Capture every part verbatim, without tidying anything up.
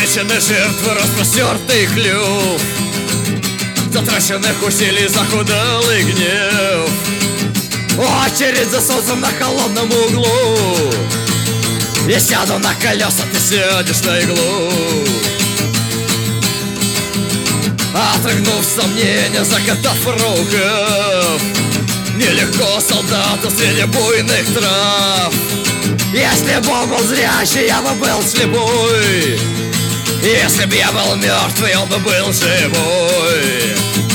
Намечены жертвы, распростертый клюв, затраченных усилий захудалый гнев. Очередь за солнцем на холодном углу. Я сяду на колеса, ты сядешь на иглу. Отрыгнув сомнения, закатав рукав, нелегко солдату среди буйных трав. Если б он был зрячий, я бы был слепой. Если б я был мертвый, он бы был живой.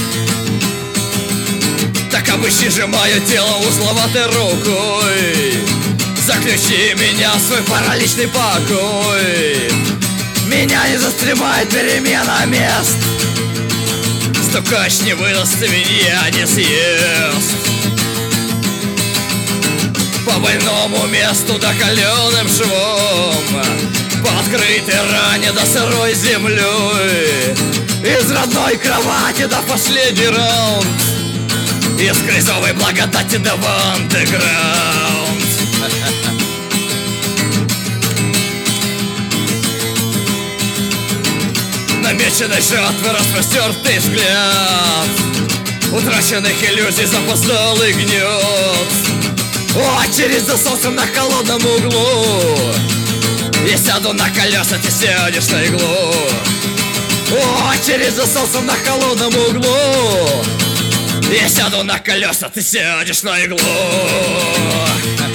Так обыщи же мое тело узловатой рукой. Заключи меня в свой параличный покой. Меня не застремает перемена мест. Стукач не выдаст, свинья не съест. По больному месту да каленым швом, по открытой ране да сырой землей. Из родной кровати да последний раунд, из кризовой благодати да в андеграунд. Намеченной жатвы распростертый взгляд, утраченных иллюзий запоздалый гнет. Очередь за солнцем на холодном углу. Я сяду на колеса, ты сядешь на иглу. Очередь за солнцем на холодном углу. Я сяду на колеса, ты сядешь на иглу.